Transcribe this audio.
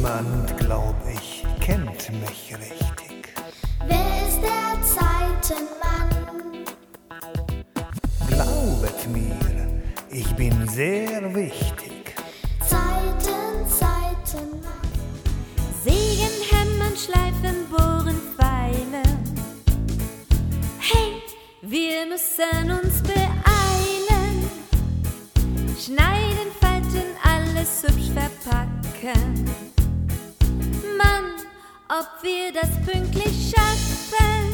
Niemand, glaub ich, kennt mich richtig. Wer ist der Zeitenmann? Glaubet mir, ich bin sehr wichtig. Zeitenmann. Sägen, hämmern, schleifen, bohren, feilen. Hey, wir müssen uns beeilen. Schneiden, falten, alles hübsch verpacken. Mann, ob wir das pünktlich schaffen?